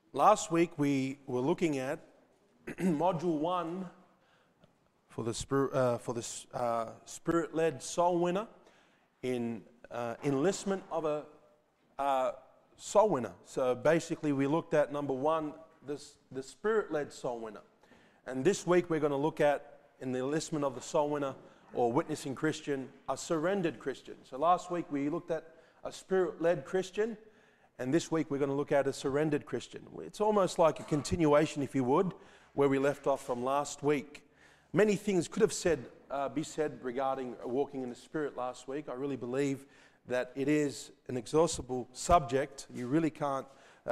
Last week we were looking at Module 1 for the Spirit-led soul winner in enlistment of a soul winner. So basically we looked at number 1, the Spirit-led soul winner. And this week we're going to look at, in the enlistment of the soul winner or witnessing Christian, a surrendered Christian. So last week we looked at a Spirit-led Christian, and this week we're going to look at a surrendered Christian. It's almost like a continuation, if you would, where we left off from last week. Many things could have be said regarding walking in the Spirit last week. I really believe that it is an exhaustible subject. You really can't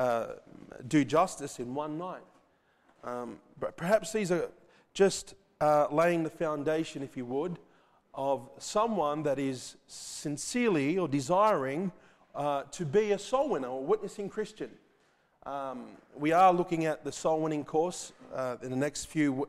do justice in one night. But perhaps these are just laying the foundation, if you would, of someone that is sincerely or desiring to be a soul winner or witnessing Christian. We are looking at the soul winning course in the next few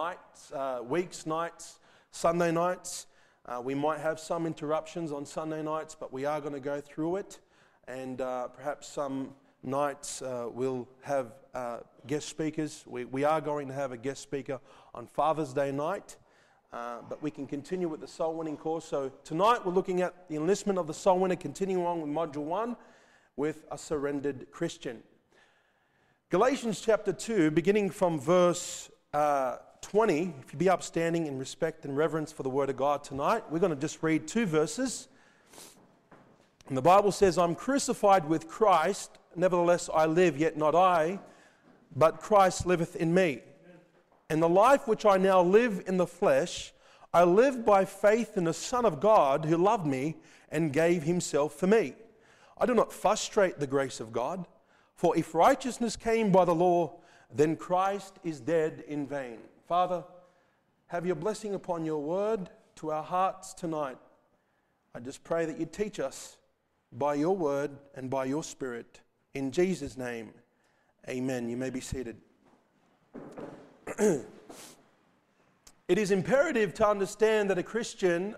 nights, Sunday nights. We might have some interruptions on Sunday nights, but we are going to go through it. And perhaps some nights we'll have guest speakers. We are going to have a guest speaker on Father's Day night. But we can continue with the soul winning course. So tonight we're looking at the enlistment of the soul winner, continuing on with Module 1 with a surrendered Christian. Galatians chapter 2, beginning from verse 20, if you be upstanding in respect and reverence for the Word of God tonight, we're going to just read 2 verses. And the Bible says, I'm crucified with Christ, nevertheless I live, yet not I, but Christ liveth in me. And the life which I now live in the flesh, I live by faith in the Son of God who loved me and gave himself for me. I do not frustrate the grace of God, for if righteousness came by the law, then Christ is dead in vain. Father, have your blessing upon your word to our hearts tonight. I just pray that you teach us by your word and by your Spirit. In Jesus' name, amen. You may be seated. It is imperative to understand that a Christian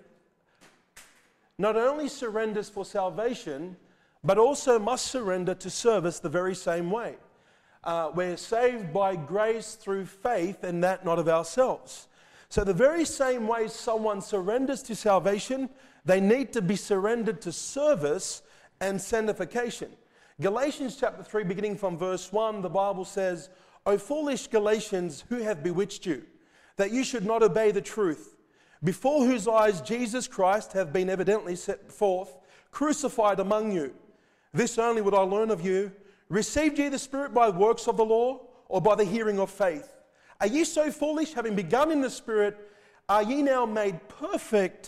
not only surrenders for salvation, but also must surrender to service the very same way. We're saved by grace through faith, and that not of ourselves. So the very same way someone surrenders to salvation, they need to be surrendered to service and sanctification. Galatians chapter 3, beginning from verse 1, the Bible says, O foolish Galatians, who hath bewitched you, that you should not obey the truth, before whose eyes Jesus Christ hath been evidently set forth, crucified among you. This only would I learn of you. Received ye the Spirit by works of the law, or by the hearing of faith? Are ye so foolish, having begun in the Spirit, are ye now made perfect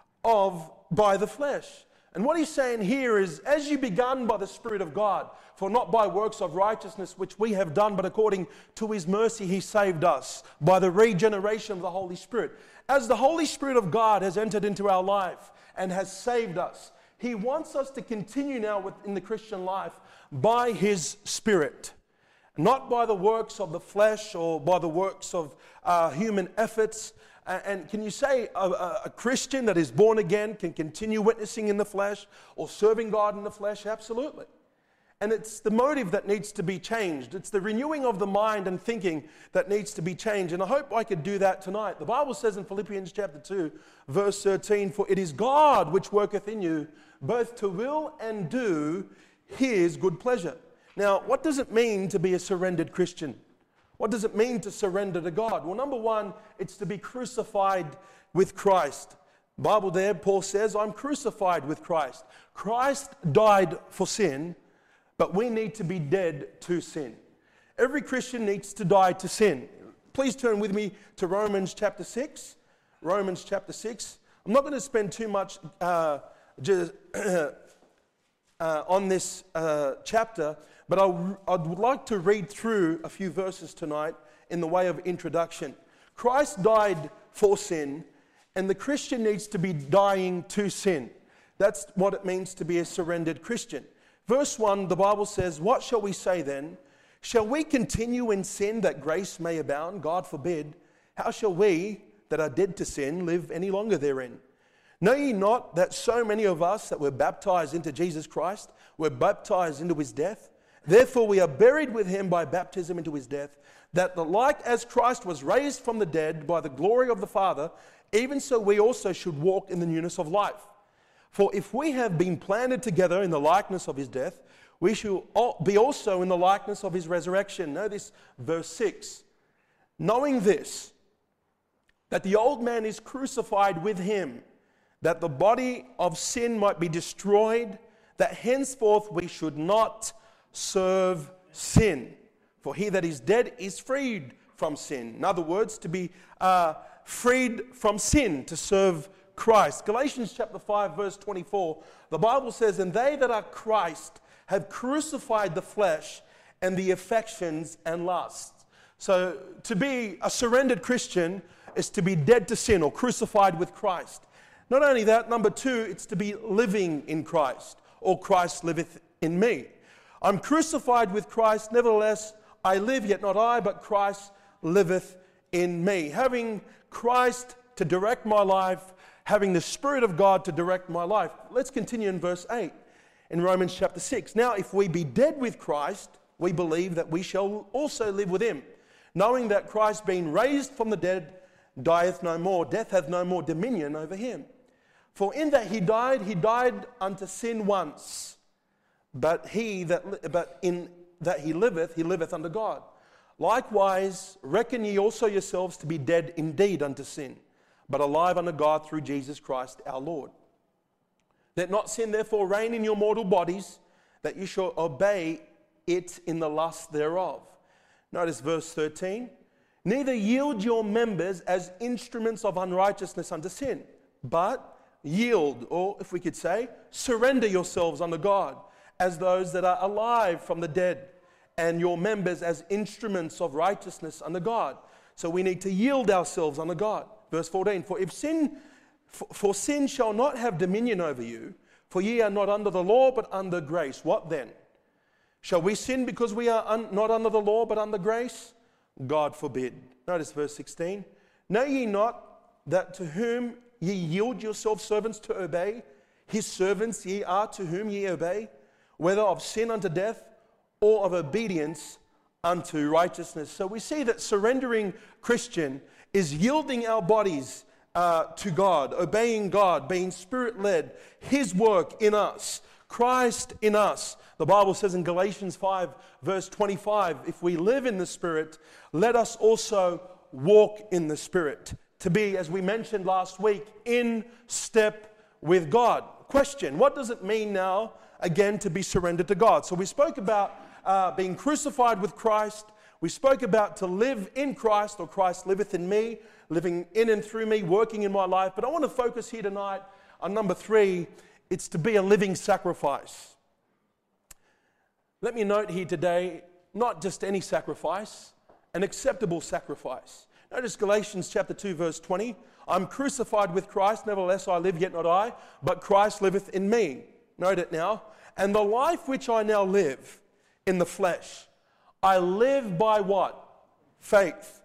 by the flesh? And what he's saying here is, as you begun by the Spirit of God, for not by works of righteousness which we have done, but according to his mercy he saved us, by the regeneration of the Holy Spirit. As the Holy Spirit of God has entered into our life and has saved us, he wants us to continue now in the Christian life by his Spirit. Not by the works of the flesh or by the works of human efforts. And can you say a Christian that is born again can continue witnessing in the flesh or serving God in the flesh? Absolutely. And it's the motive that needs to be changed. It's the renewing of the mind and thinking that needs to be changed. And I hope I could do that tonight. The Bible says in Philippians chapter 2, verse 13, For it is God which worketh in you, both to will and do his good pleasure. Now, what does it mean to be a surrendered Christian? What does it mean to surrender to God? Well, number 1, it's to be crucified with Christ. The Bible there, Paul says, I'm crucified with Christ. Christ died for sin, but we need to be dead to sin. Every Christian needs to die to sin. Please turn with me to Romans chapter 6. Romans chapter 6. I'm not going to spend too much on this chapter, but I'd like to read through a few verses tonight in the way of introduction. Christ died for sin, and the Christian needs to be dying to sin. That's what it means to be a surrendered Christian. Verse 1, the Bible says, What shall we say then? Shall we continue in sin that grace may abound? God forbid. How shall we that are dead to sin live any longer therein? Know ye not that so many of us that were baptized into Jesus Christ were baptized into his death? Therefore we are buried with him by baptism into his death, that the like as Christ was raised from the dead by the glory of the Father, even so we also should walk in the newness of life. For if we have been planted together in the likeness of his death, we shall be also in the likeness of his resurrection. Notice verse 6. Knowing this, that the old man is crucified with him, that the body of sin might be destroyed, that henceforth we should not serve sin. For he that is dead is freed from sin. In other words, to be freed from sin, to serve Christ. Galatians chapter 5 verse 24, the Bible says, and they that are Christ have crucified the flesh and the affections and lusts. So to be a surrendered Christian is to be dead to sin or crucified with Christ. Not only that, number two, it's to be living in Christ, or Christ liveth in me. I'm crucified with Christ, nevertheless I live, yet not I, but Christ liveth in me. Having Christ to direct my life, having the Spirit of God to direct my life. Let's continue in verse 8 in Romans chapter 6. Now, if we be dead with Christ, we believe that we shall also live with him, knowing that Christ, being raised from the dead, dieth no more. Death hath no more dominion over him. For in that he died unto sin once, but in that he liveth unto God. Likewise, reckon ye also yourselves to be dead indeed unto sin, but alive unto God through Jesus Christ our Lord. Let not sin therefore reign in your mortal bodies, that you shall obey it in the lust thereof. Notice verse 13. Neither yield your members as instruments of unrighteousness unto sin, but yield, or if we could say, surrender yourselves unto God, as those that are alive from the dead, and your members as instruments of righteousness unto God. So we need to yield ourselves unto God. Verse 14, for sin shall not have dominion over you, for ye are not under the law, but under grace. What then? Shall we sin because we are not under the law, but under grace? God forbid. Notice verse 16. Know ye not that to whom ye yield yourselves servants to obey, his servants ye are to whom ye obey, whether of sin unto death, or of obedience unto righteousness. So we see that surrendering Christian is yielding our bodies to God, obeying God, being Spirit-led, his work in us, Christ in us. The Bible says in Galatians 5 verse 25, if we live in the Spirit, let us also walk in the Spirit. To be, as we mentioned last week, in step with God. Question, what does it mean now, again, to be surrendered to God? So we spoke about being crucified with Christ. We spoke about to live in Christ, or Christ liveth in me, living in and through me, working in my life. But I want to focus here tonight on number 3. It's to be a living sacrifice. Let me note here today, not just any sacrifice, an acceptable sacrifice. Notice Galatians chapter 2 verse 20. I'm crucified with Christ, nevertheless I live, yet not I, but Christ liveth in me. Note it now. And the life which I now live in the flesh, I live by what? Faith.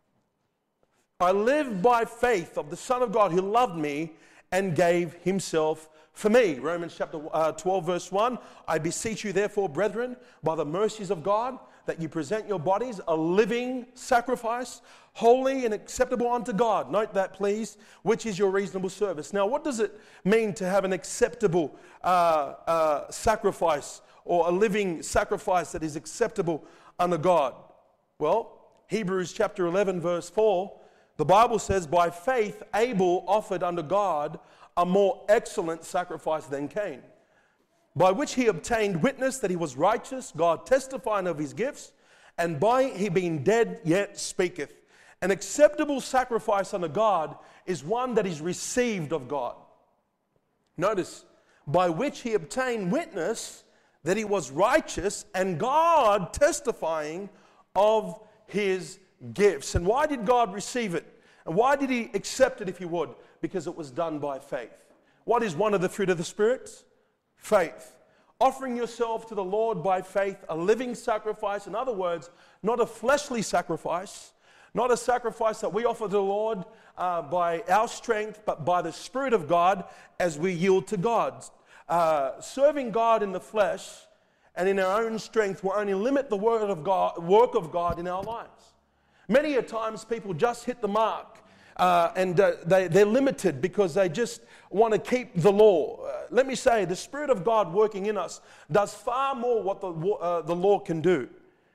I live by faith of the Son of God who loved me and gave himself for me. Romans chapter 12 verse 1. I beseech you therefore, brethren, by the mercies of God, that you present your bodies a living sacrifice, holy and acceptable unto God. Note that, please, which is your reasonable service. Now, what does it mean to have an acceptable sacrifice, or a living sacrifice that is acceptable unto God? Well, Hebrews chapter 11 verse 4, the Bible says, by faith Abel offered unto God a more excellent sacrifice than Cain, by which he obtained witness that he was righteous, God testifying of his gifts, and by he being dead yet speaketh. An acceptable sacrifice unto God is one that is received of God. Notice, by which he obtained witness that he was righteous, and God testifying of his gifts. And why did God receive it? And why did he accept it, if you would? Because it was done by faith. What is one of the fruit of the Spirit? Faith. Offering yourself to the Lord by faith, a living sacrifice. In other words, not a fleshly sacrifice, not a sacrifice that we offer to the Lord by our strength, but by the Spirit of God as we yield to God. Serving God in the flesh and in our own strength will only limit the work of God in our lives. Many a times people just hit the mark and they're limited because they just want to keep the law. Let me say, the Spirit of God working in us does far more what the law can do.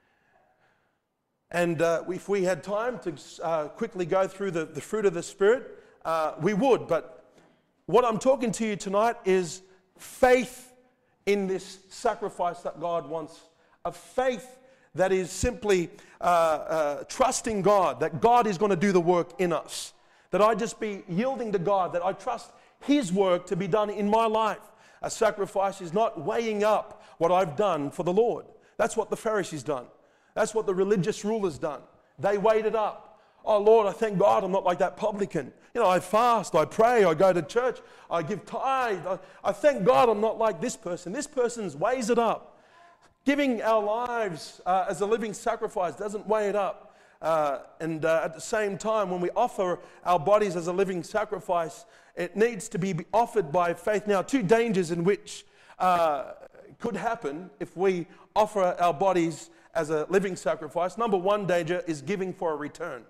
And if we had time to quickly go through the fruit of the Spirit, we would. But what I'm talking to you tonight is faith in this sacrifice that God wants. A faith that is simply trusting God, that God is going to do the work in us. That I just be yielding to God, that I trust His work to be done in my life. A sacrifice is not weighing up what I've done for the Lord. That's what the Pharisees done. That's what the religious rulers done. They weighed it up. Oh Lord, I thank God I'm not like that publican. You know, I fast, I pray, I go to church, I give tithe. I thank God I'm not like this person. This person weighs it up. Giving our lives as a living sacrifice doesn't weigh it up. And at the same time, when we offer our bodies as a living sacrifice, it needs to be offered by faith. Now, two dangers in which could happen if we offer our bodies as a living sacrifice. Number one danger is giving for a return.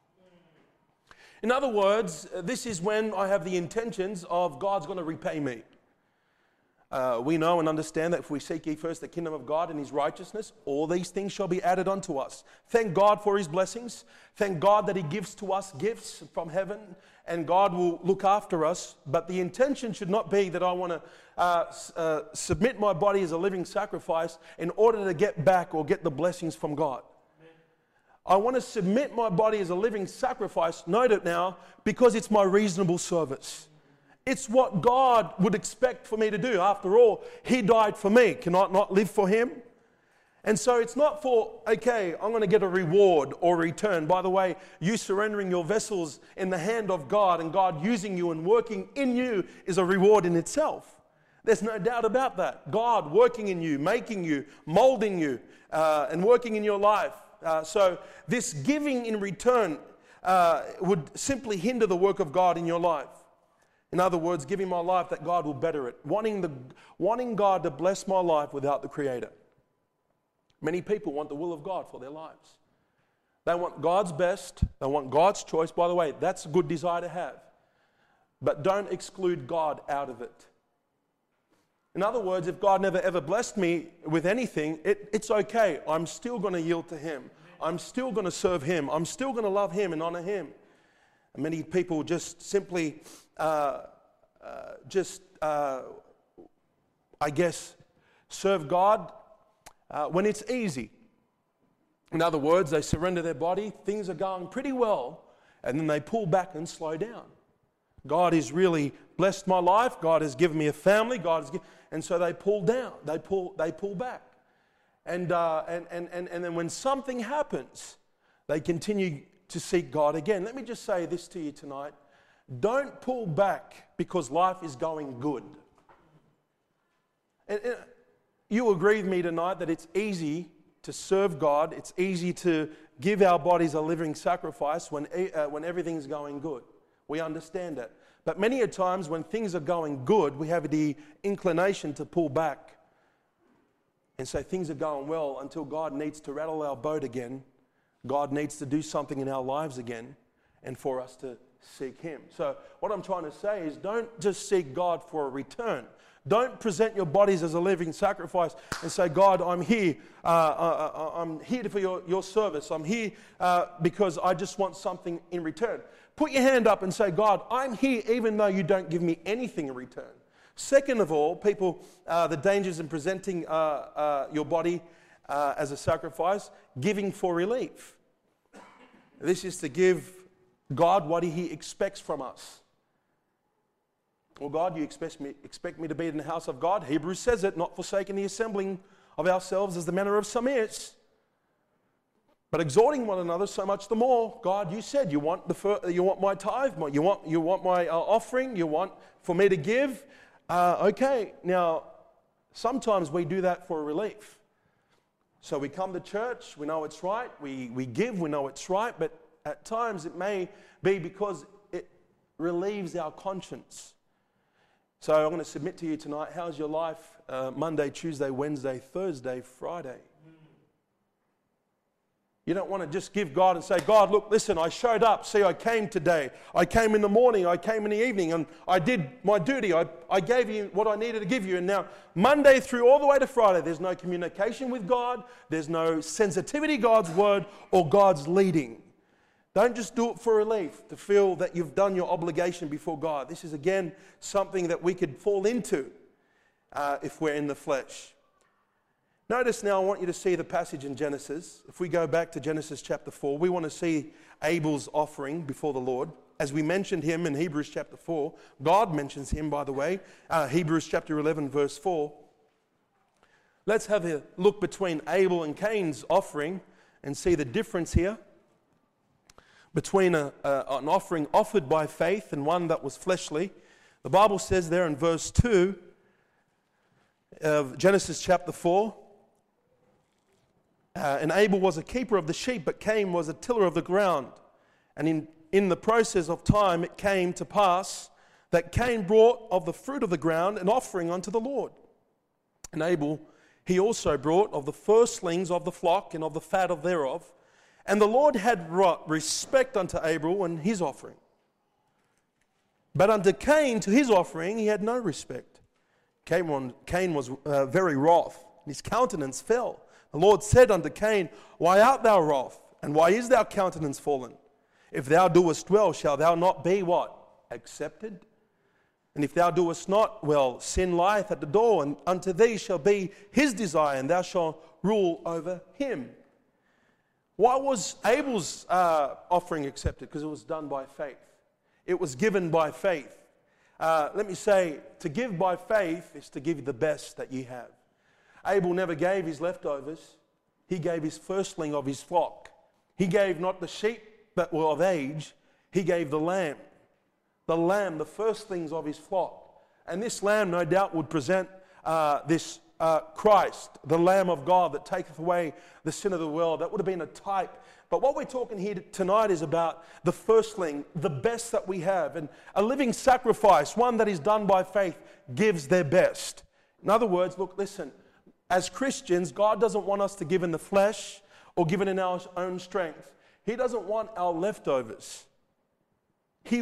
In other words, this is when I have the intentions of God's going to repay me. We know and understand that if we seek ye first the kingdom of God and His righteousness, all these things shall be added unto us. Thank God for His blessings. Thank God that He gives to us gifts from heaven, and God will look after us. But the intention should not be that I want to submit my body as a living sacrifice in order to get back or get the blessings from God. I want to submit my body as a living sacrifice, note it now, because it's my reasonable service. It's what God would expect for me to do. After all, He died for me. Can I not live for Him? And so it's not for, okay, I'm going to get a reward or return. By the way, you surrendering your vessels in the hand of God and God using you and working in you is a reward in itself. There's no doubt about that. God working in you, making you, molding you, and working in your life. So this giving in return would simply hinder the work of God in your life. In other words, giving my life that God will better it. Wanting God to bless my life without the Creator. Many people want the will of God for their lives. They want God's best. They want God's choice. By the way, that's a good desire to have. But don't exclude God out of it. In other words, if God never ever blessed me with anything, it's okay. I'm still going to yield to Him. I'm still going to serve Him. I'm still going to love Him and honor Him. And many people just simply, serve God when it's easy. In other words, they surrender their body, things are going pretty well, and then they pull back and slow down. God has really blessed my life. God has given me a family. And so they pull down. They pull back. And then when something happens, they continue to seek God again. Let me just say this to you tonight. Don't pull back because life is going good. And you agree with me tonight that it's easy to serve God. It's easy to give our bodies a living sacrifice when everything's going good. We understand that. But many a times when things are going good, we have the inclination to pull back and say things are going well until God needs to rattle our boat again. God needs to do something in our lives again and for us to seek Him. So what I'm trying to say is don't just seek God for a return. Don't present your bodies as a living sacrifice and say, God, I'm here. I'm here for your service. I'm here because I just want something in return. Put your hand up and say, God, I'm here even though you don't give me anything in return. Second of all, people, the dangers in presenting your body as a sacrifice, giving for relief. This is to give God what He expects from us. Well, God, you expect me to be in the house of God? Hebrews says it, not forsaking the assembling of ourselves as the manner of some is, but exhorting one another so much the more. God, you said you want my tithe, you want my offering, you want for me to give. Okay, now sometimes we do that for relief. So we come to church, we know it's right, we give, we know it's right, but at times it may be because it relieves our conscience. So I'm going to submit to you tonight, how's your life Monday, Tuesday, Wednesday, Thursday, Friday? You don't want to just give God and say, God, look, listen, I showed up. See, I came today. I came in the morning. I came in the evening. And I did my duty. I gave you what I needed to give you. And now, Monday through all the way to Friday, there's no communication with God. There's no sensitivity to God's word or God's leading. Don't just do it for relief, to feel that you've done your obligation before God. This is, again, something that we could fall into if we're in the flesh. Notice now, I want you to see the passage in Genesis. If we go back to Genesis chapter 4, we want to see Abel's offering before the Lord. As we mentioned him in Hebrews chapter 4, God mentions him, by the way, Hebrews chapter 11, verse 4. Let's have a look between Abel and Cain's offering and see the difference here between an offering offered by faith and one that was fleshly. The Bible says there in verse 2 of Genesis chapter 4, and Abel was a keeper of the sheep, but Cain was a tiller of the ground. And in the process of time, it came to pass that Cain brought of the fruit of the ground an offering unto the Lord. And Abel, he also brought of the firstlings of the flock and of the fat of thereof. And the Lord had respect unto Abel and his offering. But unto Cain, to his offering, he had no respect. Cain was very wroth, and his countenance fell. The Lord said unto Cain, Why art thou wroth? And why is thy countenance fallen? If thou doest well, shall thou not be what? Accepted? And if thou doest not well, sin lieth at the door, and unto thee shall be his desire, and thou shalt rule over him. Why was Abel's offering accepted? Because it was done by faith. It was given by faith. Let me say, to give by faith is to give the best that you have. Abel never gave his leftovers. He gave his firstling of his flock. He gave not the sheep that were of age. He gave the lamb, the firstlings of his flock. And this lamb, no doubt, would present this Christ, the Lamb of God that taketh away the sin of the world. That would have been a type. But what we're talking here tonight is about the firstling, the best that we have. And a living sacrifice, one that is done by faith, gives their best. In other words, look, listen. As Christians, God doesn't want us to give in the flesh or give it in our own strength. He doesn't want our leftovers. He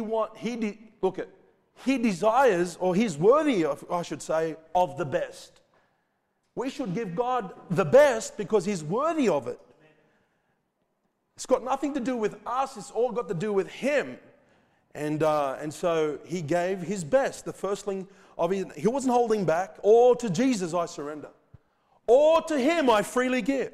desires, or he's worthy of, I should say, of the best. We should give God the best because he's worthy of it. It's got nothing to do with us. It's all got to do with him. And so he gave his best, the firstling of his. He wasn't holding back. Or to Jesus I surrender. Or to him I freely give.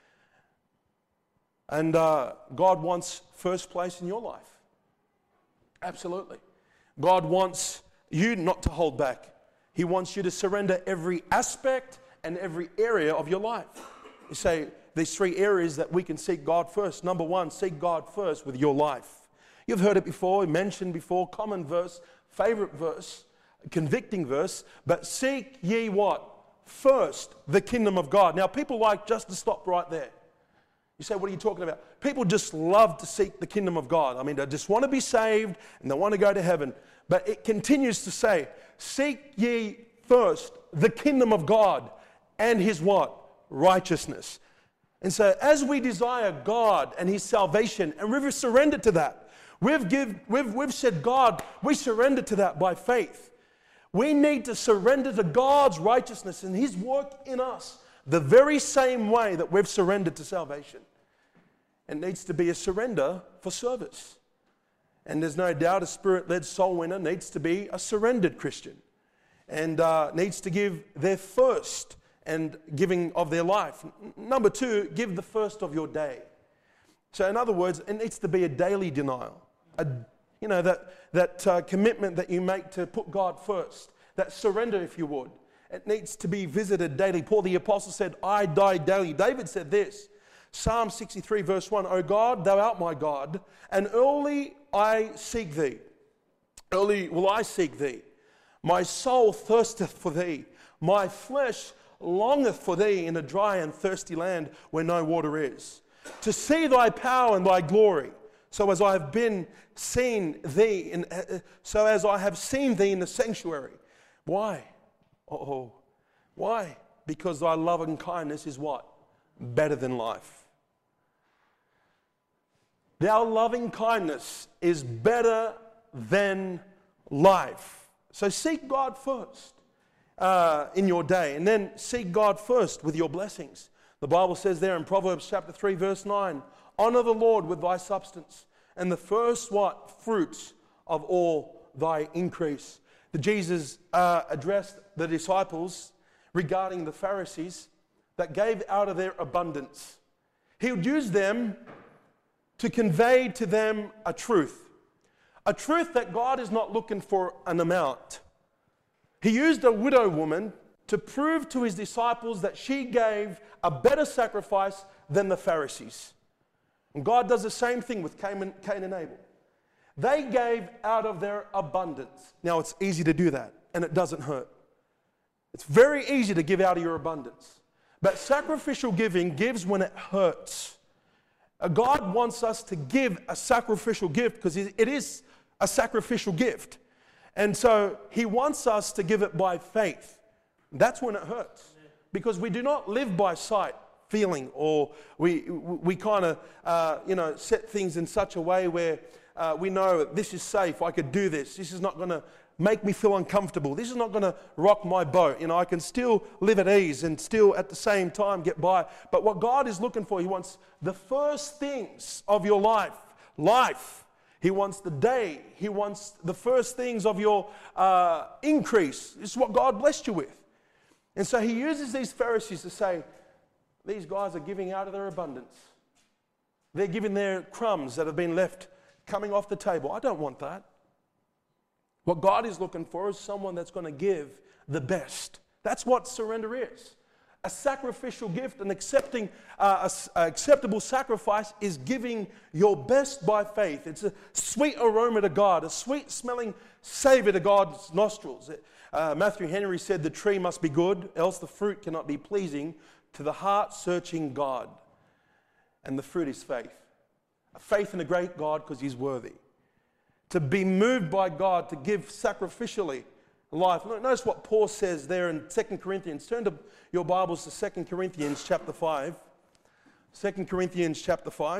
And God wants first place in your life. Absolutely. God wants you not to hold back. He wants you to surrender every aspect and every area of your life. You say, these three areas that we can seek God first. Number one, seek God first with your life. You've heard it before, mentioned before, common verse, favorite verse, convicting verse. But seek ye what? First, the kingdom of God. Now, people like just to stop right there. You say, what are you talking about? People just love to seek the kingdom of God. I mean, they just want to be saved and they want to go to heaven. But it continues to say, seek ye first the kingdom of God and his what? Righteousness. And so as we desire God and his salvation, and we've surrendered to that, we've said, God, we surrender to that by faith. We need to surrender to God's righteousness and his work in us the very same way that we've surrendered to salvation. It needs to be a surrender for service. And there's no doubt a spirit-led soul winner needs to be a surrendered Christian and needs to give their first and giving of their life. Number two, give the first of your day. So in other words, it needs to be a daily denial. That commitment that you make to put God first, that surrender, if you would, it needs to be visited daily. Paul the Apostle said, I die daily. David said this, Psalm 63 verse 1, O God, thou art my God, and early I seek thee. Early will I seek thee. My soul thirsteth for thee. My flesh longeth for thee in a dry and thirsty land where no water is. To see thy power and thy glory. So as I have seen thee in the sanctuary, Why? Oh, why? Because thy loving kindness is what? Better than life. Thy loving kindness is better than life. So seek God first in your day, and then seek God first with your blessings. The Bible says there in Proverbs chapter 3 verse 9, honor the Lord with thy substance, and the first what? Fruits of all thy increase. Jesus addressed the disciples regarding the Pharisees that gave out of their abundance. He would use them to convey to them a truth that God is not looking for an amount. He used a widow woman to prove to his disciples that she gave a better sacrifice than the Pharisees. And God does the same thing with Cain and Abel. They gave out of their abundance. Now, it's easy to do that, and it doesn't hurt. It's very easy to give out of your abundance. But sacrificial giving gives when it hurts. God wants us to give a sacrificial gift because it is a sacrificial gift. And so He wants us to give it by faith. That's when it hurts. Because we do not live by sight, feeling, or we kind of set things in such a way where we know this is safe, I could do this. This is not going to make me feel uncomfortable. This is not going to rock my boat. I can still live at ease and still at the same time get by. But what God is looking for, He wants the first things of your life. He wants the day. He wants the first things of your increase. This is what God blessed you with. And so He uses these Pharisees to say, these guys are giving out of their abundance. They're giving their crumbs that have been left coming off the table. I don't want that. What God is looking for is someone that's going to give the best. That's what surrender is. A sacrificial gift, an acceptable sacrifice is giving your best by faith. It's a sweet aroma to God, a sweet smelling savor to God's nostrils. Matthew Henry said the tree must be good, else the fruit cannot be pleasing to the heart-searching God. And the fruit is faith. A faith in a great God because He's worthy. To be moved by God, to give sacrificially life. Notice what Paul says there in 2 Corinthians. Turn to your Bibles to 2 Corinthians chapter 5. 2 Corinthians chapter 5.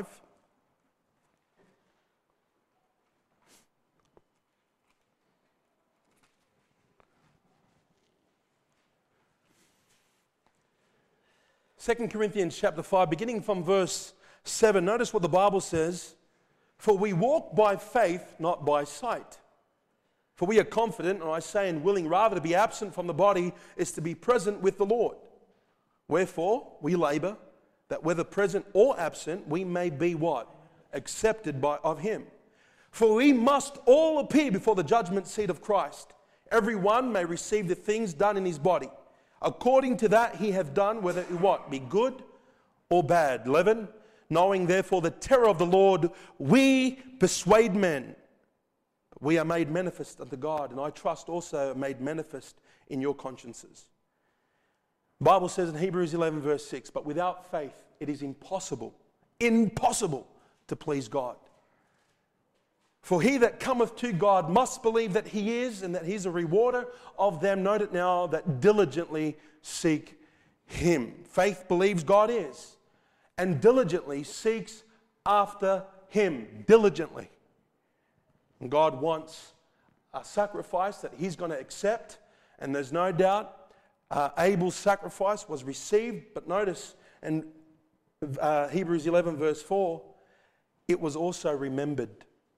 Second Corinthians chapter 5, beginning from verse 7. Notice what the Bible says. For we walk by faith, not by sight. For we are confident, and I say and willing rather to be absent from the body is to be present with the Lord. Wherefore we labor, that whether present or absent, we may be what? Accepted of Him. For we must all appear before the judgment seat of Christ. Every one may receive the things done in his body, according to that he hath done, whether it what? Be good or bad. 11. Knowing therefore the terror of the Lord, we persuade men. We are made manifest unto God, and I trust also made manifest in your consciences. The Bible says in Hebrews 11 verse 6, but without faith it is impossible to please God. For he that cometh to God must believe that He is, and that He's a rewarder of them, note it now, that diligently seek Him. Faith believes God is, and diligently seeks after Him. Diligently. And God wants a sacrifice that He's going to accept, and there's no doubt Abel's sacrifice was received, but notice in Hebrews 11 verse 4, it was also remembered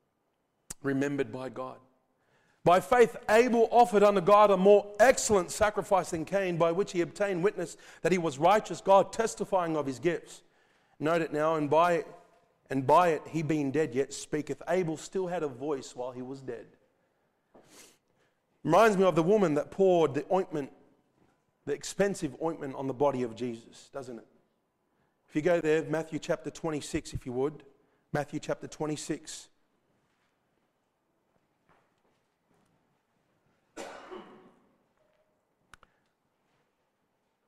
by God. By faith Abel offered unto God a more excellent sacrifice than Cain, by which he obtained witness that he was righteous, God testifying of his gifts. Note it now, and by it he being dead yet speaketh. Abel still had a voice while he was dead. Reminds me of the woman that poured the ointment, the expensive ointment on the body of Jesus, doesn't it? If you go there, Matthew chapter 26, if you would. Matthew chapter 26.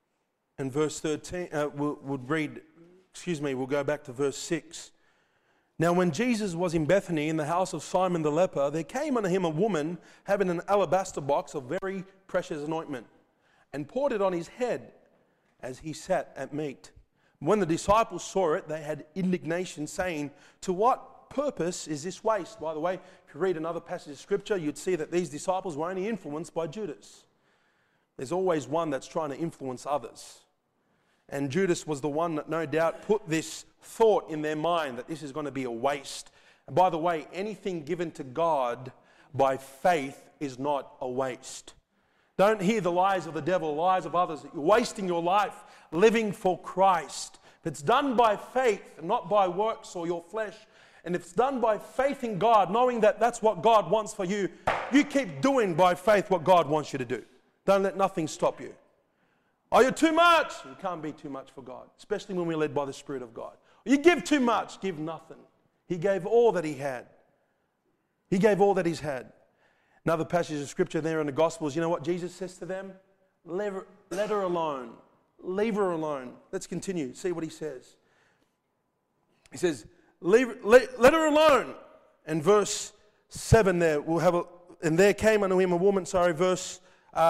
And verse 13, we'll go back to verse 6. Now when Jesus was in Bethany in the house of Simon the leper, there came unto him a woman having an alabaster box of very precious anointment, and poured it on his head as he sat at meat. When the disciples saw it, they had indignation, saying, to what purpose is this waste? By the way, if you read another passage of Scripture, you'd see that these disciples were only influenced by Judas. There's always one that's trying to influence others. And Judas was the one that no doubt put this thought in their mind that this is going to be a waste. And by the way, anything given to God by faith is not a waste. Don't hear the lies of the devil, lies of others. You're wasting your life living for Christ. If it's done by faith and not by works or your flesh, and if it's done by faith in God, knowing that that's what God wants for you, you keep doing by faith what God wants you to do. Don't let nothing stop you. Oh, you're too much. You can't be too much for God, especially when we're led by the Spirit of God. You give too much, give nothing. He gave all that he had. He gave all that he's had. Another passage of Scripture there in the Gospels, you know what Jesus says to them? Let her alone. Leave her alone. Let's continue. See what he says. He says, let her alone. And verse 7 there, we'll have and there came unto him a woman, verse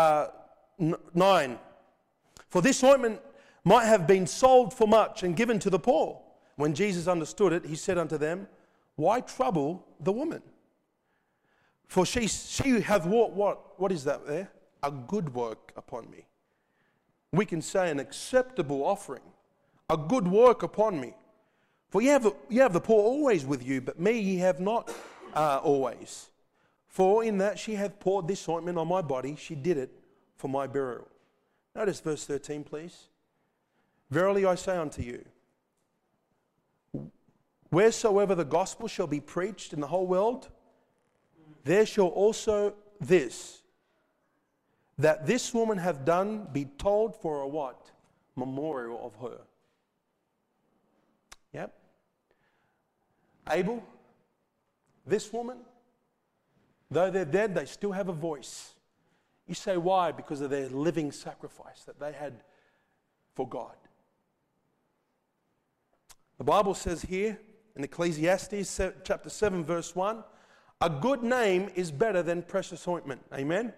9. For this ointment might have been sold for much and given to the poor. When Jesus understood it, he said unto them, why trouble the woman? For she hath wrought what is that there? A good work upon me. We can say an acceptable offering. A good work upon me. For you have the poor always with you, but me ye have not always. For in that she hath poured this ointment on my body, she did it for my burial. Notice verse 13, please. Verily I say unto you, wheresoever the gospel shall be preached in the whole world, there shall also this, that this woman hath done, be told for a what? Memorial of her. Yep. Abel, this woman, though they're dead, they still have a voice. You say why? Because of their living sacrifice that they had for God. The Bible says here in Ecclesiastes chapter 7 verse 1, a good name is better than precious ointment. Amen?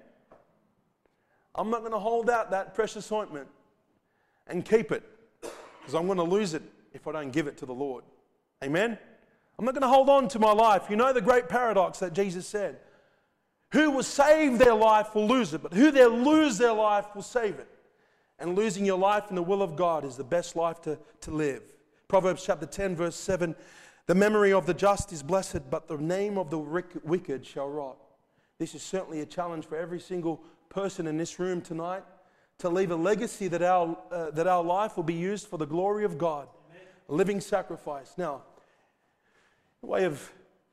I'm not going to hold out that precious ointment and keep it, because I'm going to lose it if I don't give it to the Lord. Amen? I'm not going to hold on to my life. You know the great paradox that Jesus said. Who will save their life will lose it, but who they lose their life will save it. And losing your life in the will of God is the best life to live. Proverbs chapter 10 verse 7, the memory of the just is blessed, but the name of the wicked shall rot. This is certainly a challenge for every single person in this room tonight, to leave a legacy that our life will be used for the glory of God. Amen. A living sacrifice. Now, the way of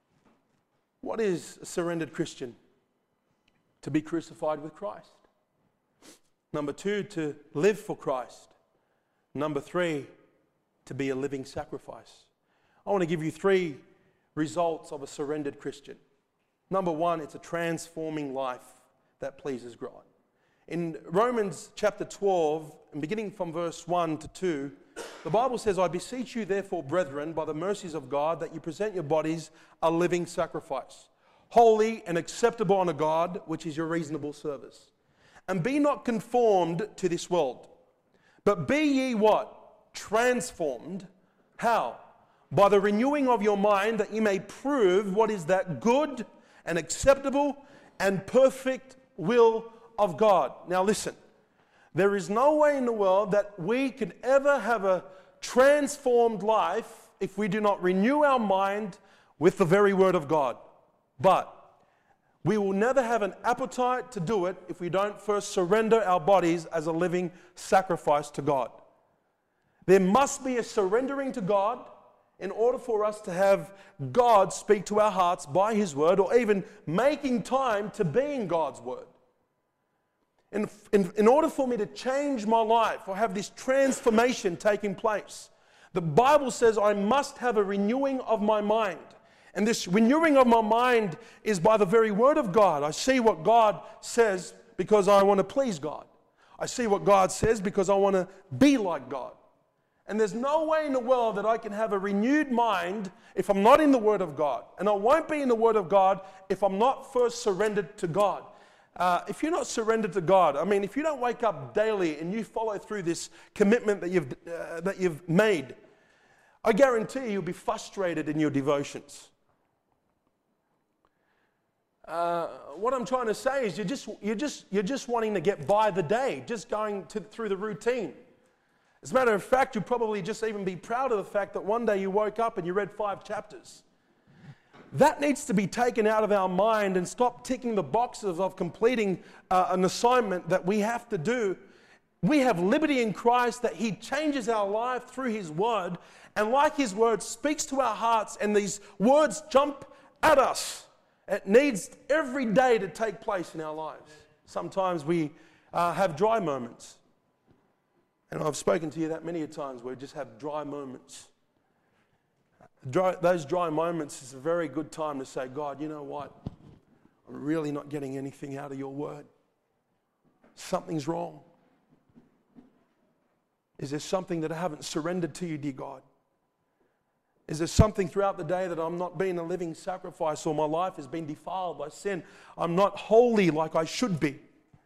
what is a surrendered Christian? To be crucified with Christ. Number 2, to live for Christ. Number 3, to be a living sacrifice. I want to give you 3 results of a surrendered Christian. Number 1, it's a transforming life that pleases God. In Romans chapter 12, and beginning from verse 1 to 2, the Bible says, I beseech you therefore, brethren, by the mercies of God, that you present your bodies a living sacrifice, holy and acceptable unto God, which is your reasonable service. And be not conformed to this world, but be ye what? Transformed. How? By the renewing of your mind, that ye may prove what is that good and acceptable and perfect will of God. Now listen, there is no way in the world that we can ever have a transformed life if we do not renew our mind with the very word of God. But we will never have an appetite to do it if we don't first surrender our bodies as a living sacrifice to God. There must be a surrendering to God in order for us to have God speak to our hearts by His word, or even making time to be in God's word. In order for me to change my life or have this transformation taking place, the Bible says I must have a renewing of my mind. And this renewing of my mind is by the very word of God. I see what God says because I want to please God. I see what God says because I want to be like God. And there's no way in the world that I can have a renewed mind if I'm not in the Word of God. And I won't be in the Word of God if I'm not first surrendered to God. If you're not surrendered to God, I mean, if you don't wake up daily and you follow through this commitment that you've made, I guarantee you'll be frustrated in your devotions. What I'm trying to say is you're just wanting to get by the day, just going through the routine. As a matter of fact, you'll probably just even be proud of the fact that one day you woke up and you read 5 chapters. That needs to be taken out of our mind and stop ticking the boxes of completing an assignment that we have to do. We have liberty in Christ, that He changes our life through His Word, and like His Word speaks to our hearts and these words jump at us. It needs every day to take place in our lives. Sometimes we have dry moments. And I've spoken to you that many times where we just have dry moments. Those dry moments is a very good time to say, God, you know what? I'm really not getting anything out of your word. Something's wrong. Is there something that I haven't surrendered to you, dear God? Is there something throughout the day that I'm not being a living sacrifice, or my life has been defiled by sin? I'm not holy like I should be.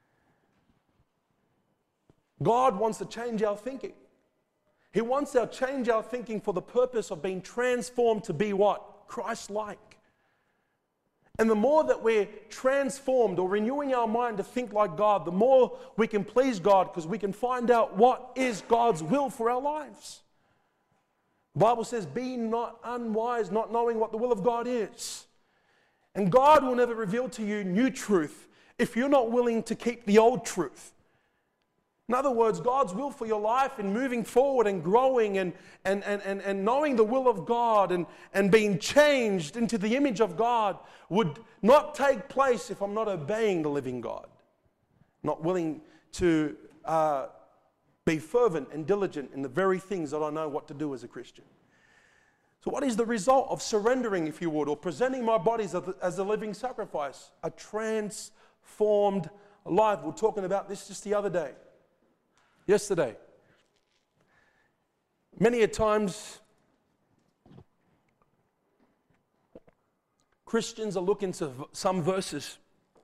God wants to change our thinking. He wants to change our thinking for the purpose of being transformed to be what? Christ-like. And the more that we're transformed or renewing our mind to think like God, the more we can please God, because we can find out what is God's will for our lives. The Bible says, be not unwise, not knowing what the will of God is. And God will never reveal to you new truth if you're not willing to keep the old truth. In other words, God's will for your life in moving forward and growing and knowing the will of God and being changed into the image of God would not take place if I'm not obeying the living God. Not willing to be fervent and diligent in the very things that I know what to do as a Christian. So what is the result of surrendering, if you would, or presenting my body as a living sacrifice? A transformed life. We were talking about this just the other day. Yesterday. Many a times, Christians are looking to some verses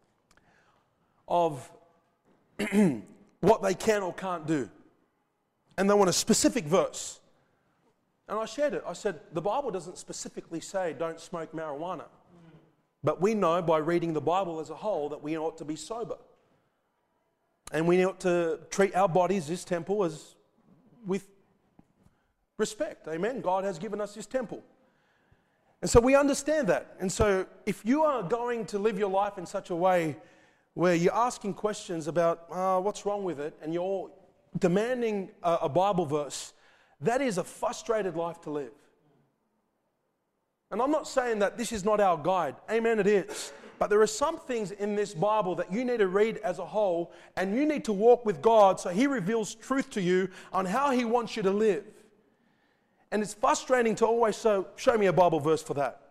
of what they can or can't do. And they want a specific verse. And I shared it. I said, the Bible doesn't specifically say don't smoke marijuana. But we know by reading the Bible as a whole that we ought to be sober. And we ought to treat our bodies, this temple, as with respect. Amen? God has given us His temple. And so we understand that. And so if you are going to live your life in such a way where you're asking questions about what's wrong with it, and you're demanding a Bible verse, that is a frustrated life to live. And I'm not saying that this is not our guide. Amen, it is. But there are some things in this Bible that you need to read as a whole, and you need to walk with God so He reveals truth to you on how He wants you to live. And it's frustrating to always say, show me a Bible verse for that.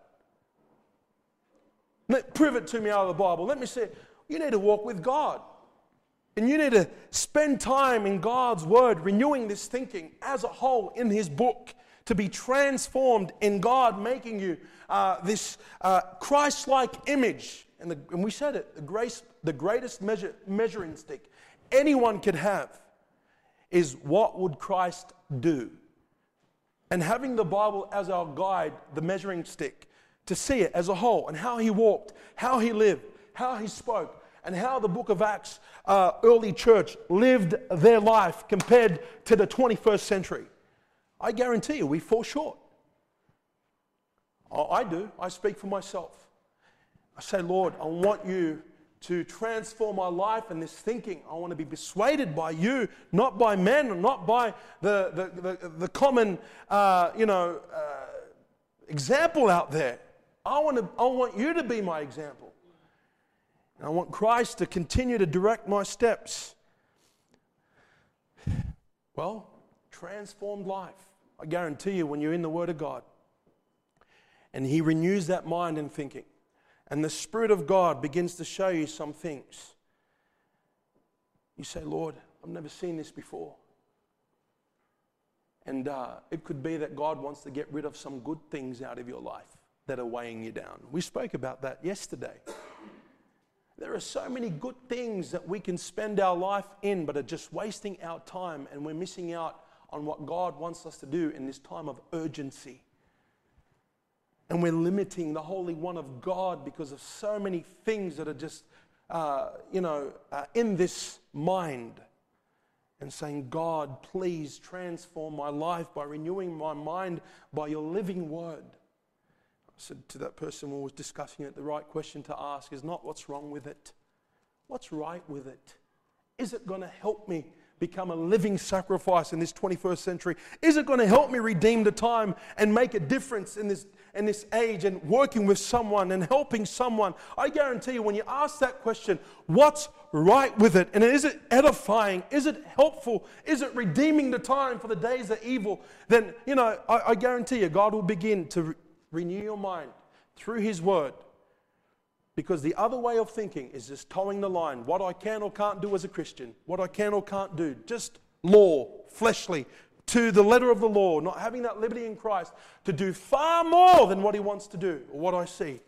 Prove it to me out of the Bible. Let me say, you need to walk with God. And you need to spend time in God's Word, renewing this thinking as a whole in His book, to be transformed in God, making you this Christ-like image. And we said it, the greatest measuring stick anyone could have is what would Christ do? And having the Bible as our guide, the measuring stick, to see it as a whole and how He walked, how He lived, how He spoke, and how the book of Acts, early church, lived their life compared to the 21st century. I guarantee you, we fall short. I do. I speak for myself. I say, Lord, I want you to transform my life and this thinking. I want to be persuaded by you, not by men, and not by the common, example out there. I want you to be my example. And I want Christ to continue to direct my steps. Well, transformed life. I guarantee you, when you're in the Word of God and He renews that mind and thinking, and the Spirit of God begins to show you some things, you say, Lord, I've never seen this before. And it could be that God wants to get rid of some good things out of your life that are weighing you down. We spoke about that yesterday. There are so many good things that we can spend our life in, but are just wasting our time, and we're missing out on what God wants us to do in this time of urgency. And we're limiting the Holy One of God because of so many things that are just, in this mind. And saying, God, please transform my life by renewing my mind by your living word. I said to that person who was discussing it, the right question to ask is not what's wrong with it. What's right with it? Is it going to help me become a living sacrifice in this 21st century? Is it going to help me redeem the time and make a difference in this age and working with someone and helping someone? I guarantee you, when you ask that question, what's right with it? And is it edifying? Is it helpful? Is it redeeming the time for the days are evil? Then, I guarantee you, God will begin to renew your mind through His Word. Because the other way of thinking is just towing the line. What I can or can't do as a Christian. What I can or can't do. Just law, fleshly, to the letter of the law. Not having that liberty in Christ to do far more than what He wants to do, or what I see.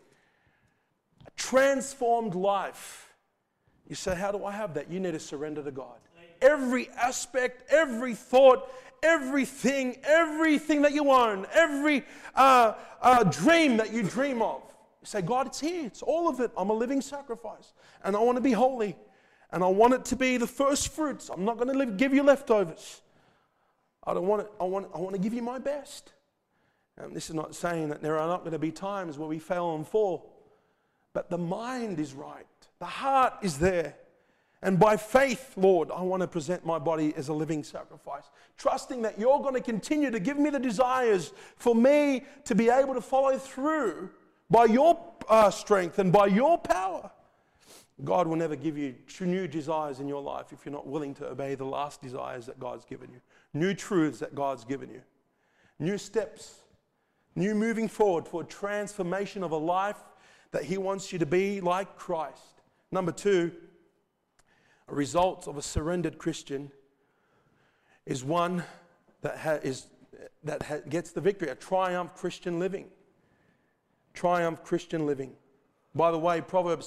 A transformed life. You say, how do I have that? You need to surrender to God. Every aspect, every thought, everything that you own, every dream that you dream of. You say, God, it's here. It's all of it. I'm a living sacrifice. And I want to be holy. And I want it to be the first fruits. I'm not going to give you leftovers. I want to give you my best. And this is not saying that there are not going to be times where we fail and fall. But the mind is right. The heart is there. And by faith, Lord, I want to present my body as a living sacrifice. Trusting that you're going to continue to give me the desires for me to be able to follow through by your strength and by your power. God will never give you new desires in your life if you're not willing to obey the last desires that God's given you. New truths that God's given you. New steps. New moving forward for a transformation of a life that He wants you to be like Christ. Number 2, a result of a surrendered Christian is one that gets the victory, a triumph Christian living. Triumph Christian living. By the way, Proverbs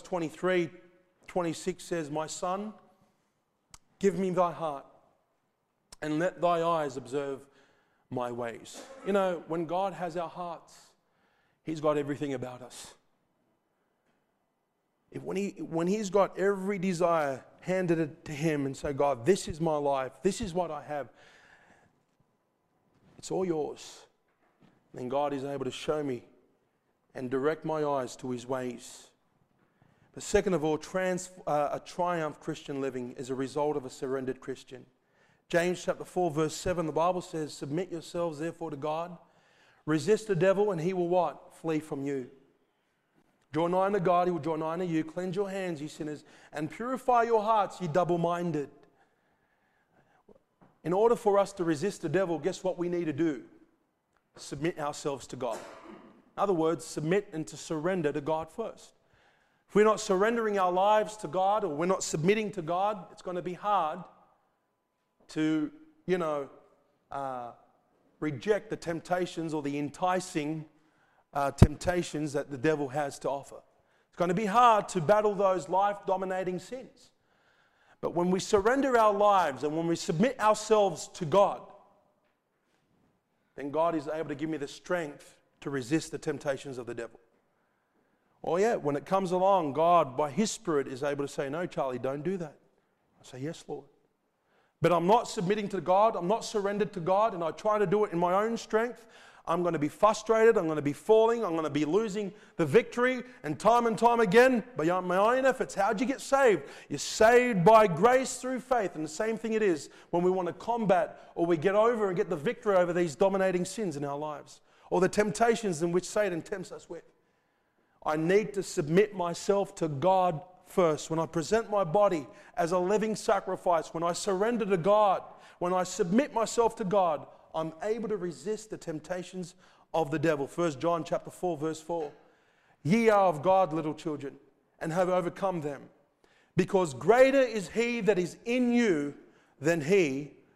23:26 says, my son, give me thy heart and let thy eyes observe my ways. When God has our hearts, He's got everything about us. When He's got every desire handed it to Him and say, God, this is my life, this is what I have, it's all yours. Then God is able to show me and direct my eyes to His ways. But second of all, a triumph Christian living is a result of a surrendered Christian. James chapter 4 verse 7, the Bible says, submit yourselves therefore to God. Resist the devil and he will what? Flee from you. Draw nigh unto God, He will draw nigh unto you. Cleanse your hands, ye sinners, and purify your hearts, ye double-minded. In order for us to resist the devil, guess what we need to do? Submit ourselves to God. In other words, submit and to surrender to God first. If we're not surrendering our lives to God, or we're not submitting to God, it's going to be hard to, reject the temptations or the enticing temptations that the devil has to offer. It's going to be hard to battle those life-dominating sins. But when we surrender our lives and when we submit ourselves to God, then God is able to give me the strength to resist the temptations of the devil. Oh yeah, when it comes along, God, by His Spirit, is able to say, no, Charlie, don't do that. I say, yes, Lord. But I'm not submitting to God, I'm not surrendered to God, and I try to do it in my own strength. I'm going to be frustrated, I'm going to be falling, I'm going to be losing the victory, and time again, beyond my own efforts. How'd you get saved? You're saved by grace through faith. And the same thing it is when we want to combat or we get over and get the victory over these dominating sins in our lives, or the temptations in which Satan tempts us with. I need to submit myself to God first. When I present my body as a living sacrifice, when I surrender to God, when I submit myself to God, I'm able to resist the temptations of the devil. 1 John chapter 4, verse 4. Ye are of God, little children, and have overcome them, because greater is He that is in you than he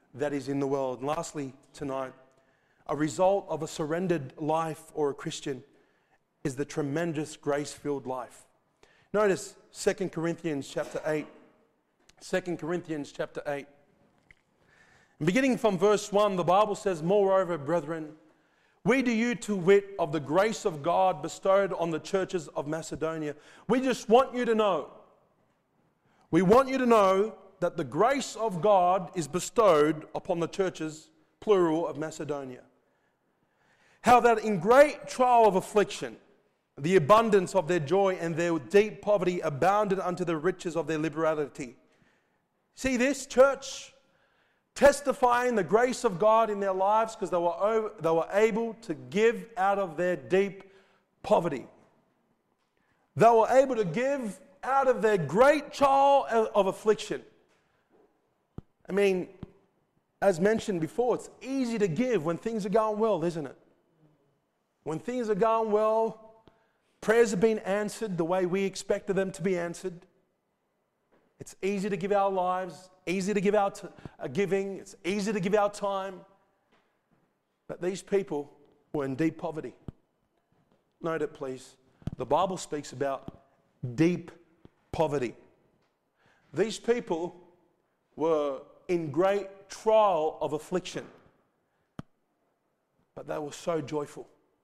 that is in the world. And lastly, tonight, a result of a surrendered life or a Christian is the tremendous grace-filled life. Notice 2 Corinthians chapter 8. 2 Corinthians chapter 8. Beginning from verse 1, the Bible says, "Moreover, brethren, we do you to wit of the grace of God bestowed on the churches of Macedonia." We just want you to know. We want you to know that the grace of God is bestowed upon the churches, plural, of Macedonia. How that in great trial of affliction, the abundance of their joy and their deep poverty abounded unto the riches of their liberality. See this, church? Testifying the grace of God in their lives because they were able to give out of their deep poverty. They were able to give out of their great trial of affliction. I mean, as mentioned before, it's easy to give when things are going well, isn't it? When things are going well, prayers have been answered the way we expected them to be answered. It's easy to give our lives, easy to give our giving, it's easy to give our time. But these people were in deep poverty. Note it, please. The Bible speaks about deep poverty. These people were in great trial of affliction, but they were so joyful.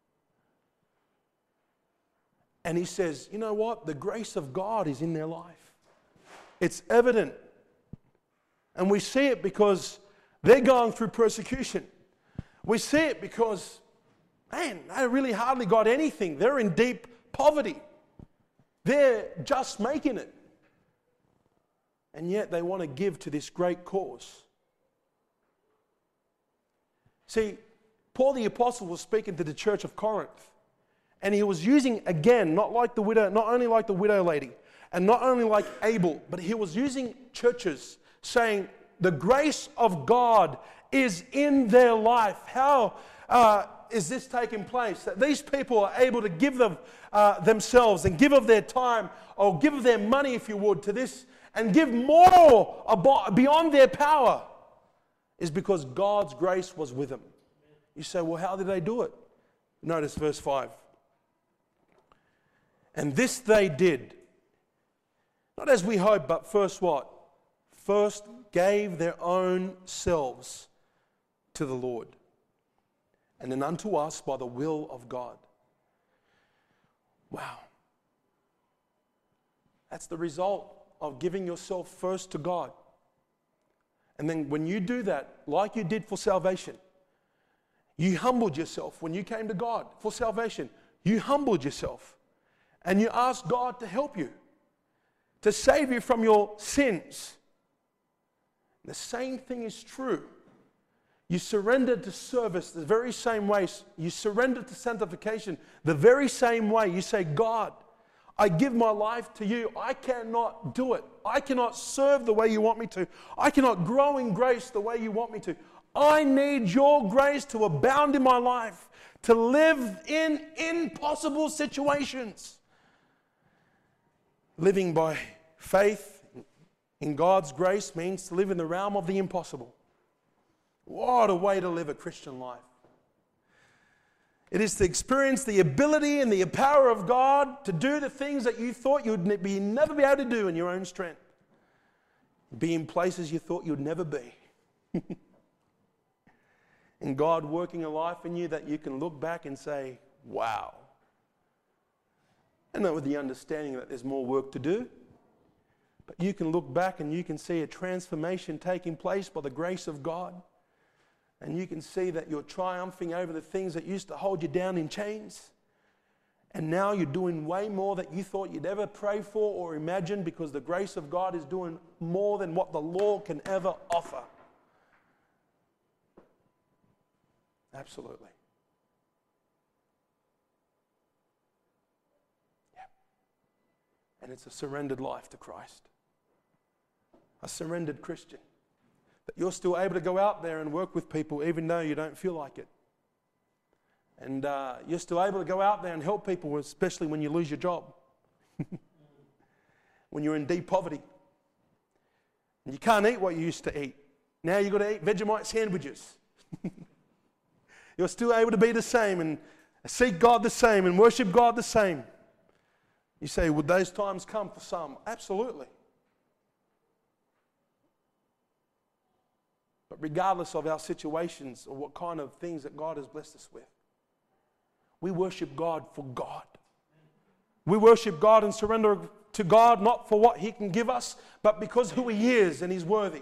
And he says, you know what? The grace of God is in their life. It's evident. And we see it because they're going through persecution. We see it because, man, they really hardly got anything. They're in deep poverty. They're just making it. And yet they want to give to this great cause. See, Paul the Apostle was speaking to the church of Corinth. And he was using, again, not only like the widow lady, and not only like Abel, but he was using churches saying the grace of God is in their life. How is this taking place? That these people are able to give them themselves and give of their time or give of their money, if you would, to this and give more beyond their power is because God's grace was with them. You say, well, how did they do it? Notice verse 5. And this they did, not as we hope, but first what? First gave their own selves to the Lord, and then unto us by the will of God. Wow. That's the result of giving yourself first to God. And then when you do that, like you did for salvation, you humbled yourself. When you came to God for salvation, you humbled yourself. And you ask God to help you, to save you from your sins. The same thing is true. You surrendered to service the very same way. You surrendered to sanctification the very same way. You say, God, I give my life to you. I cannot do it. I cannot serve the way you want me to. I cannot grow in grace the way you want me to. I need your grace to abound in my life, to live in impossible situations. Living by faith in God's grace means to live in the realm of the impossible. What a way to live a Christian life. It is to experience the ability and the power of God to do the things that you thought you'd never be able to do in your own strength. Be in places you thought you'd never be. And God working a life in you that you can look back and say, wow. And not with the understanding that there's more work to do. But you can look back and you can see a transformation taking place by the grace of God. And you can see that you're triumphing over the things that used to hold you down in chains. And now you're doing way more that you thought you'd ever pray for or imagine, because the grace of God is doing more than what the law can ever offer. Absolutely. And it's a surrendered life to Christ. A surrendered Christian. That you're still able to go out there and work with people even though you don't feel like it. And you're still able to go out there and help people, especially when you lose your job. When you're in deep poverty. And you can't eat what you used to eat. Now you've got to eat Vegemite sandwiches. You're still able to be the same and seek God the same and worship God the same. You say, would those times come for some? Absolutely. But regardless of our situations or what kind of things that God has blessed us with, we worship God for God. We worship God and surrender to God not for what He can give us, but because who He is and He's worthy.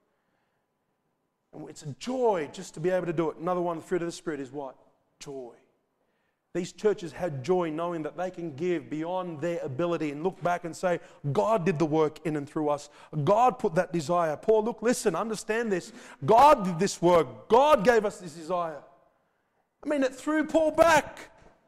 And it's a joy just to be able to do it. Another one, the fruit of the Spirit, is what? Joy. These churches had joy knowing that they can give beyond their ability and look back and say, God did the work in and through us. God put that desire. Paul, look, listen, understand this. God did this work. God gave us this desire. I mean, it threw Paul back.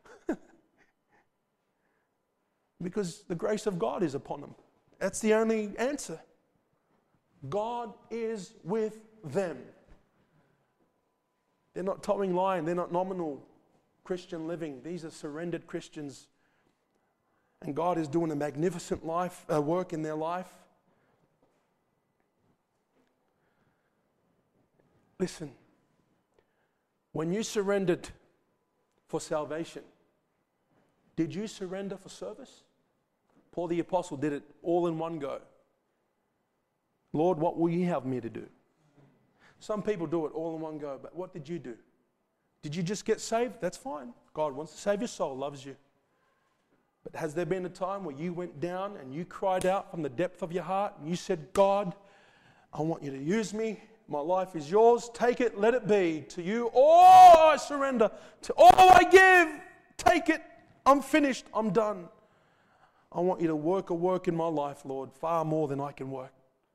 Because the grace of God is upon them. That's the only answer. God is with them. They're not towing line. They're not nominal Christian living. These are surrendered Christians. And God is doing a magnificent work in their life. Listen, when you surrendered for salvation, did you surrender for service? Paul the Apostle did it all in one go. Lord, what will you have me to do? Some people do it all in one go, but what did you do? Did you just get saved? That's fine. God wants to save your soul, loves you. But has there been a time where you went down and you cried out from the depth of your heart and you said, God, I want you to use me. My life is yours. Take it, let it be. To you, all I surrender. To all I give, take it. I'm finished. I'm done. I want you to work a work in my life, Lord, far more than I can work.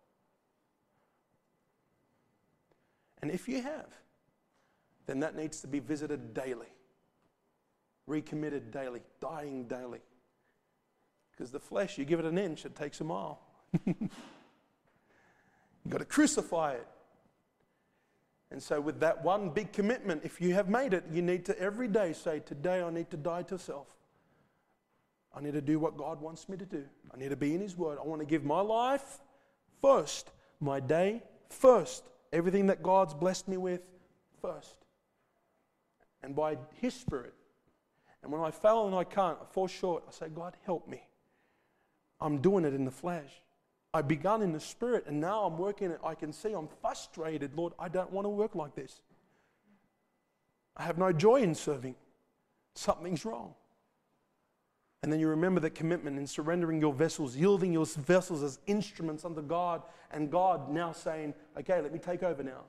And if you have, then that needs to be visited daily, recommitted daily, dying daily. Because the flesh, you give it an inch, it takes a mile. You've got to crucify it. And so with that one big commitment, if you have made it, you need to every day say, today I need to die to self. I need to do what God wants me to do. I need to be in His Word. I want to give my life first, my day first. Everything that God's blessed me with first. And by His Spirit. And when I fail and I can't, I fall short, I say, God, help me. I'm doing it in the flesh. I begun in the Spirit and now I'm working it. I can see I'm frustrated. Lord, I don't want to work like this. I have no joy in serving. Something's wrong. And then you remember the commitment in surrendering your vessels, yielding your vessels as instruments unto God, and God now saying, okay, let me take over now.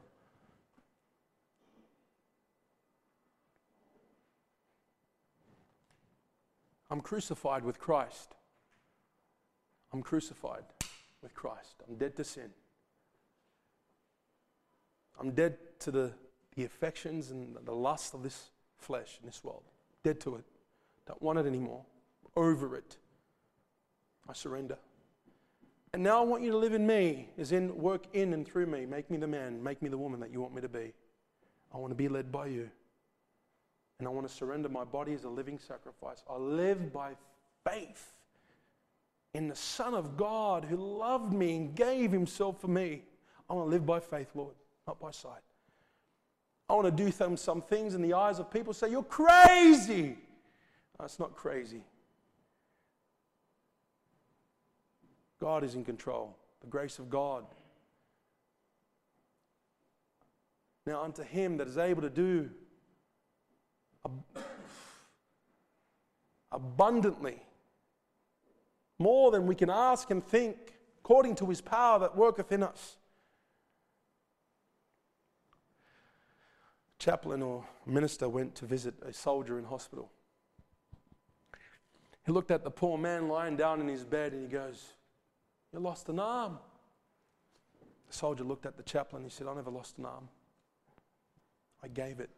I'm crucified with Christ. I'm crucified with Christ. I'm dead to sin. I'm dead to the affections and the lust of this flesh in this world. Dead to it. Don't want it anymore. Over it. I surrender. And now I want you to live in me, as in work in and through me. Make me the man, make me the woman that you want me to be. I want to be led by you. And I want to surrender my body as a living sacrifice. I live by faith in the Son of God who loved me and gave Himself for me. I want to live by faith, Lord, not by sight. I want to do some things in the eyes of people say, you're crazy. No, it's not crazy. God is in control. The grace of God. Now unto Him that is able to do abundantly, more than we can ask and think, according to His power that worketh in us. A chaplain or minister went to visit a soldier in hospital. He looked at the poor man lying down in his bed and he goes, you lost an arm. The soldier looked at the chaplain and he said, I never lost an arm. I gave it.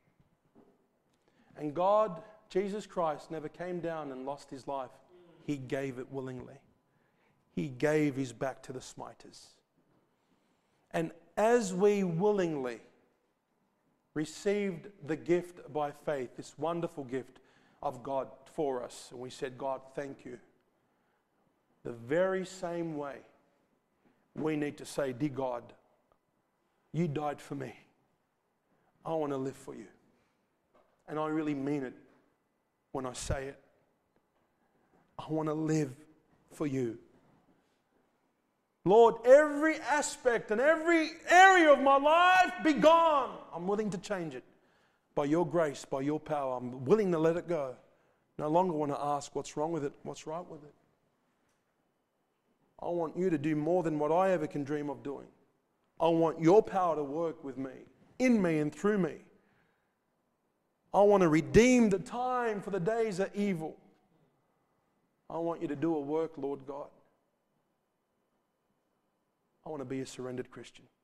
And God, Jesus Christ, never came down and lost His life. He gave it willingly. He gave His back to the smiters. And as we willingly received the gift by faith, this wonderful gift of God for us, and we said, God, thank you. The very same way we need to say, dear God, You died for me. I want to live for you. And I really mean it when I say it. I want to live for you. Lord, every aspect and every area of my life be gone. I'm willing to change it. By your grace, by your power, I'm willing to let it go. No longer want to ask what's wrong with it, what's right with it. I want you to do more than what I ever can dream of doing. I want your power to work with me, in me and through me. I want to redeem the time, for the days are evil. I want you to do a work, Lord God. I want to be a surrendered Christian.